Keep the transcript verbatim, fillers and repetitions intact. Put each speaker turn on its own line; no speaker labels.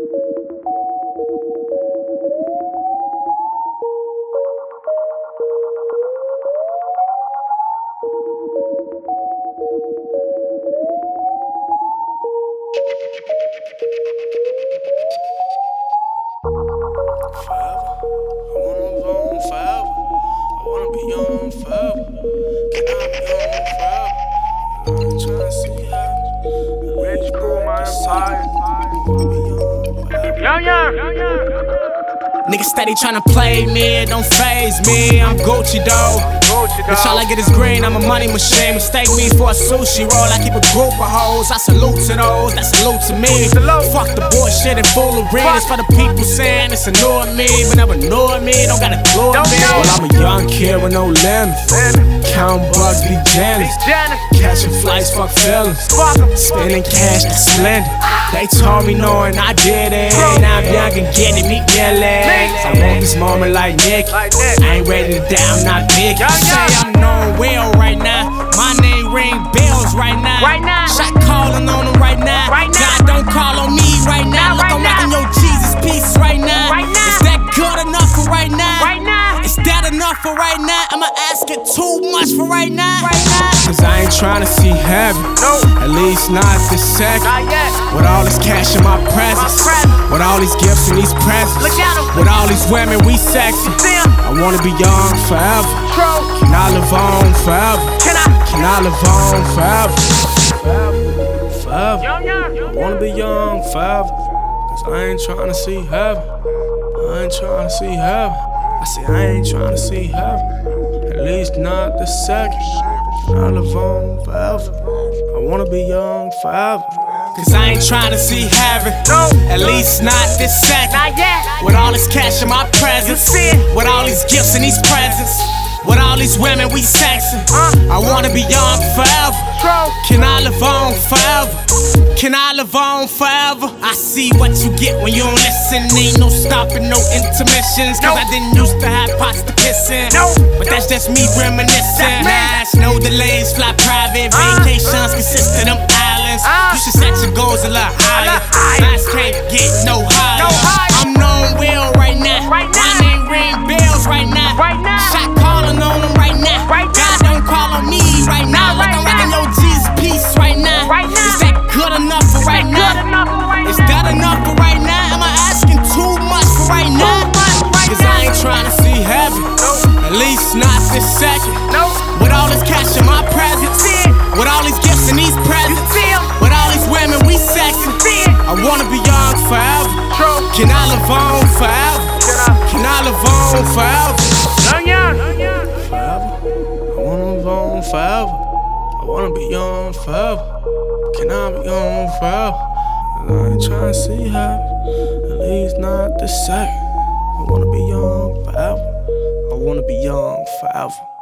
Niggas steady tryna play me, it don't faze me. I'm Gucci though. Bitch, all I get is green, I'm a money machine. Mistake me for a sushi roll. I keep a group of hoes, I salute to those that salute to me. Fuck the bullshit and foolery. It's for the people saying it's annoying me, but never annoyed me. Don't gotta glory me. Well, I'm a young kid with no limits. Count bucks, be jealous. Catching flights, fuck feelings. Spending cash, that's splendid. They told me knowing I did it. Now I'm young and getting me yelling. I want this moment like Nick. I ain't ready to die, I'm not big. Say I'm known well right now. My name ring bells right now. Shot calling on them right now. God don't call on me right now. Look, I'm rocking your Jesus piece right now. Is that good enough for right now? Is that enough for right now? Am I asking too much for right now? Cause I ain't tryna see heaven. At least not this second. With all this cash in my presence, with all these gifts and these presents, with all these women we sexy. I wanna be young forever. Can I live on forever? Can I live on forever? Forever. I wanna be young forever. Cause I ain't tryna see heaven. I ain't tryna see heaven. I say I ain't tryna see heaven. At least not this second. Can I live on forever? I wanna be young forever. Cause I ain't tryna see heaven. At least not this second. With all this cash in my presence, with all these gifts and these presents, with all these women we sexing. I wanna be young forever. Can I live on forever? Can I live on forever? I see what you get when you don't listen. Ain't no stopping, no intermissions. Cause I didn't used to have pots to piss in. But that's just me reminiscing. Nash, no delays, fly private. Vacations consist of them islands. You should set your goals a lot higher. Fast can't get no higher. I'm known well right now. My name ring bells right now. Shot calling on them right now. God don't call on me right now. Like I'm rocking your Jesus piece right now. Is that good enough for right now? Is that enough for right now? Am I asking too much for right now? Cause I ain't tryna see heaven. At least not this second. With all this cash in my presence, with all these gifts and these presents, with all these women we sexing. I wanna be young forever. Can I live on forever? Can I live on forever? Forever. I wanna live on forever. I wanna be young forever. Can I be young forever? I ain't tryna see heaven. At least not this second. I wanna be young forever. I wanna be young forever.